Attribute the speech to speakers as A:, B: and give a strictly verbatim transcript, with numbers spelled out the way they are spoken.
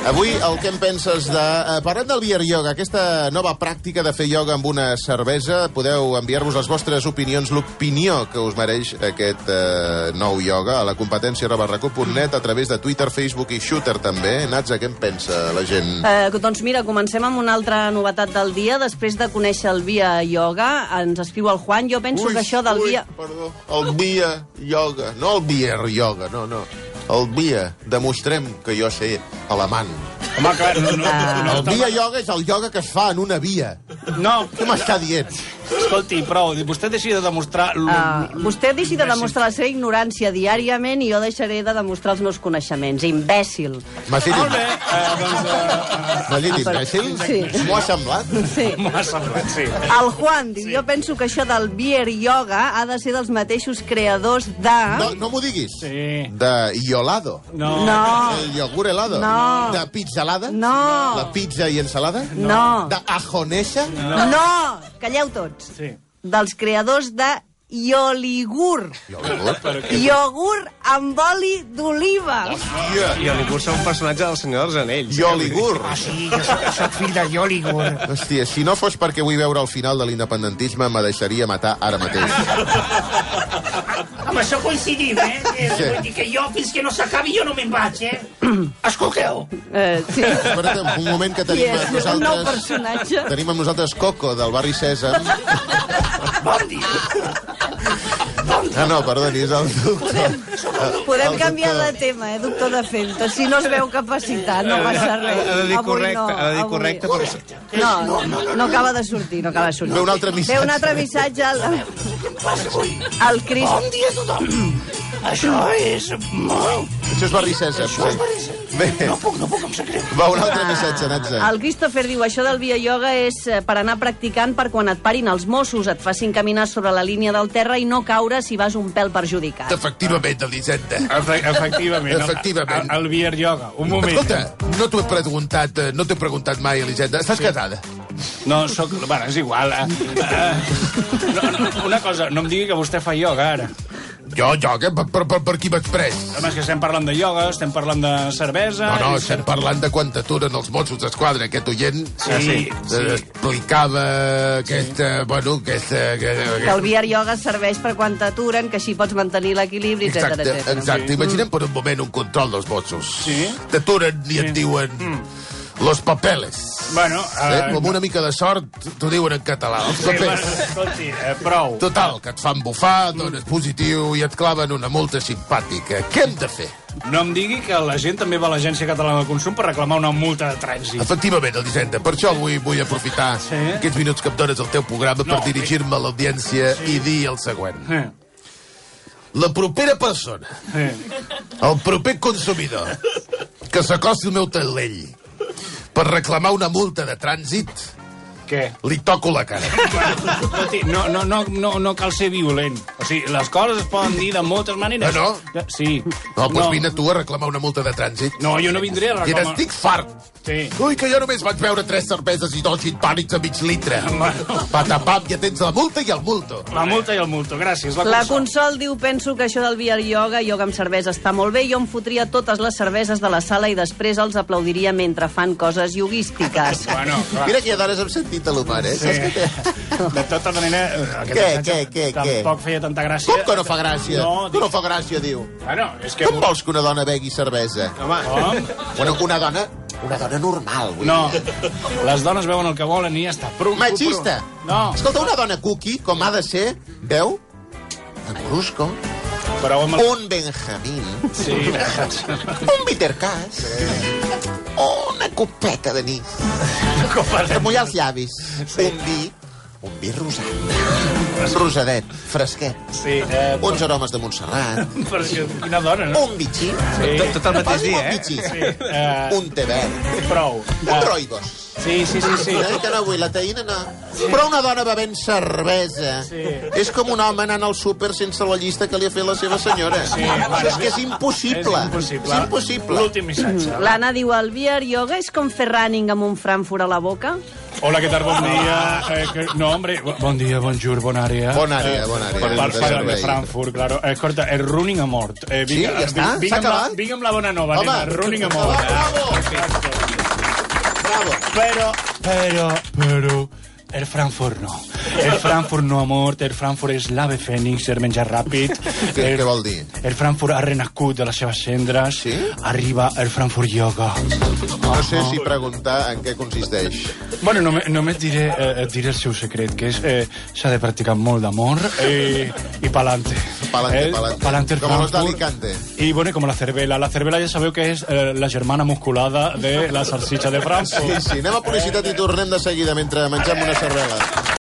A: Avui, el que em penses de... Eh, parlem del beer yoga, aquesta nova pràctica de fer ioga amb una cervesa. Podeu enviar-vos les vostres opinions, l'opinió que us mereix aquest eh, nou ioga a la competència arroba raco punt net, a través de Twitter, Facebook i Shooter també. Natza, què en pensa la gent?
B: Eh, doncs mira, comencem amb una altra novetat del dia. Després de conèixer el Via Yoga, ens escriu el Juan. Jo penso
A: ui,
B: que això del
A: ui,
B: Via...
A: Perdó, el Via Yoga, no el beer yoga, no, no. El Via, demostrem que jo sé alemany.
C: Home, clar, no, no,
B: Ah.
C: no,
A: El Via Yoga és el ioga que es fa en una via.
C: no,
A: Què m'està dient?
C: escolti, prou, vostè deixi de demostrar... l-
B: Uh, vostè deixi de demostrar la seva ignorància diàriament i jo deixaré de demostrar els meus coneixements. Imbècil.
A: M'has dit,
C: Molt bé, eh, doncs... Eh,
A: m'has dit imbècil?
B: Sí.
A: M'ho ha semblat?
B: Sí.
C: M'ho ha semblat, sí.
B: El Juan diu, jo penso que això del beer yoga ha de ser dels mateixos creadors de...
A: No, no m'ho diguis.
C: Sí.
A: De iolado.
C: No.
B: No.
A: El yogur helado.
B: No.
A: De pizzalada.
B: No.
A: La pizza i ensalada.
B: No.
A: De ajonesa.
B: No. no. Calleu tots.
C: Sí.
B: Dels creadors de Ioligur.
A: Iogurt?
C: Però què?
B: Iogurt amb oli d'oliva.
A: Hòstia.
D: I Oligur és un personatge del Senyor dels Anells.
A: Ioligur.
E: Ah, sí, jo soc, soc fill de Yoligur.
A: Hòstia, si no fos perquè vull veure el final de l'independentisme, me deixaria matar ara mateix.
E: Amb això coincidim, eh? eh
A: Sí.
E: Vull dir que jo, fins que no s'acabi, jo no me'n vaig, eh? Escolteu.
B: Eh, sí.
A: Espera't, un moment que
B: I
A: tenim
B: és
A: amb
B: un nou
A: nosaltres...
B: personatge.
A: Tenim amb nosaltres Coco, del barri Sèsam.
E: Bon dia.
A: Ah, no, perdoni, és el doctor.
B: Podem
A: El
B: canviar de
A: doctor.
B: tema, eh, doctor de Fento. Si no es veu capacitat, no passa res.
D: Ha de dir
B: Avui
D: correcte,
B: no,
D: ha de dir
B: avui.
D: correcte, però...
B: No, no, no acaba de sortir, no acaba de sortir.
A: Ve un altre missatge.
B: Ve un altre missatge. Al,
E: Què passa avui?
B: al Cris...
E: Bon dia a tothom. Això és... molt...
A: Això és barri Sèsam.
E: Això és barissa.
A: Bé,
E: No puc, no puc, em sap greu.
A: va un altre missatge, Natza.
B: El Christopher diu, això del via yoga és eh, per anar practicant per quan et parin els Mossos, et facin caminar sobre la línia del terra i no caure si vas un pèl perjudicat.
A: Efectivament, Elisenda.
C: Efe efectivament.
A: Efectivament.
C: El, el beer yoga. Un moment.
A: Escolta, no t'ho he preguntat, eh, no t'he preguntat mai, Elisenda. Estàs sí. casada?
C: No, soc... Bueno, és igual. Eh, eh, no, no, una cosa, no em digui que vostè fa ioga, ara.
A: Jo, jo, què? Per, per, per, per qui m'has pres?
C: Home, és que estem parlant de ioga, estem parlant de cervesa...
A: No, no,
C: i-
A: estem parlant de quan t'aturen els Mossos d'Esquadra. Aquest oient
C: Sí, sí,
A: eh, explicava aquesta... Bueno, aquesta...
B: Que el via yoga serveix per quan t'aturen, que així pots mantenir l'equilibri, etcètera,
A: Exacte,
B: etcètera.
A: exacte. Imaginem per un moment un control dels Mossos.
C: Sí.
A: T'aturen i et diuen... Los papeles.
C: Bueno,
A: Eh?
C: eh,
A: Amb una mica de sort, t'ho diuen en català. Els
C: Sí, bueno,
A: papers.
C: escolti, eh, prou.
A: Total, que et fan bufar, dones positiu i et claven una multa simpàtica. Què hem de fer?
C: No em digui que la gent també va a l'Agència Catalana de Consum per reclamar una multa de trànsit.
A: Efectivament, Elisenda, per això vull, vull aprofitar
C: Sí?
A: aquests minuts que em dones al teu programa
C: No,
A: per dirigir-me a l'audiència i dir el següent.
C: Eh,
A: La propera persona,
C: eh.
A: el proper consumidor, que s'acosti al meu taulell per reclamar una multa de trànsit,
C: Què?
A: li toco la cara.
C: Escolti, no, no, no, no, no cal ser violent. O sigui, les coses es poden dir de moltes maneres.
A: No,
C: no? Sí.
A: No, doncs vine tu a reclamar una multa de trànsit.
C: No, jo no vindré a
A: I
C: reclamar...
A: n'estic fart.
C: Sí.
A: Ui, que jo només vaig veure tres cerveses i dos gin tònics a mig litre.
C: Bueno.
A: Patapam, ja tens la multa i el multo.
C: La multa i el multo, gràcies. La,
B: La
C: Consol.
B: Consol diu, penso que això del beer yoga, yoga amb cervesa, està molt bé. Jo em fotria totes les cerveses de la sala i després els aplaudiria mentre fan coses yoguístiques.
C: Bueno, clar.
A: Mira que hi ha dones amb sentit de l'humor, eh?
C: Sí.
A: Saps què té?
C: De tota manera, eh, aquest
A: Què,
C: missatge
A: què, què, què?
C: tampoc feia tanta gràcia.
A: Com que no fa gràcia?
C: No,
A: que no fa gràcia, diu.
C: Bueno, és que...
A: Com vols que una dona begui cervesa?
D: Home,
C: Com?
A: Bueno, una dona... Una dona normal, vull
C: No,
A: dir.
C: les dones veuen el que volen i ja està. Prum, prum,
A: Machista.
C: prum. No,
A: Escolta, una dona cookie, com ha de ser, veu? Un brusco,
C: però amb el...
A: un Benjamín,
C: Sí,
A: un bittercàs, una copeta de nit,
C: copa de...
A: remullar els llavis, un vi, un vi rosat, rosadet, fresquet,
C: Sí, eh,
A: uns aromes de Montserrat,
C: però és que quina dona, no?
A: un bitxí,
D: tot, tot el mateix
A: Posi'm
D: dia,
A: un
D: eh?
A: bitxí,
C: Sí, eh,
A: un té verd,
C: prou.
A: un
C: Eh,
A: roigos.
C: Sí, sí, sí, sí.
A: Eh, que no vull, la taïna no. Però una dona bevent cervesa
C: Sí.
A: és com un home anant al súper sense la llista que li ha fet la seva senyora.
C: Sí,
A: és que és impossible.
C: És impossible.
A: És impossible.
C: L'últim missatge.
B: L'Anna diu, el beer yoga és com fer running amb un Frankfurt a la boca?
C: Hola, què tal? Bon dia. Eh, que... No, hombre, bon dia, bonjour, bona àrea.
A: Bona àrea, bona àrea.
C: Per
A: De
C: part de
A: servei.
C: Frankfurt, claro. Eh, escolta, el running a mort. Eh,
A: Sí, ja està?
C: Vinga,
A: S'ha
C: amb la,
A: acabat?
C: vinga amb la bona nova,
A: Home,
C: nena. Running a mort.
A: bravo.
C: Perfecte.
A: Bravo.
C: Però, però, però... El Frankfurt no. El Frankfurt no ha mort, el Frankfurt és l'ave fènix, el menjar ràpid.
A: Què,
C: el,
A: què vol dir?
C: El Frankfurt ha renascut de les seves cendres.
A: Sí?
C: Arriba el Frankfurt Yoga.
A: No sé si preguntar en què consisteix.
C: Bueno, només, només diré, eh, diré el seu secret, que és eh, s'ha de practicar molt d'amor eh, i pa'lante.
A: Pa'lante,
C: Eh,
A: pa'lante.
C: pa'lante el
A: Com los
C: Frankfurt.
A: d'Alicante.
C: I, bueno, com la cervela. La cervela ja sabeu que és eh, la germana musculada de la salsitxa de Frankfurt.
A: Sí, sí, anem a publicitat i tornem de seguida mentre mengem una cervesa.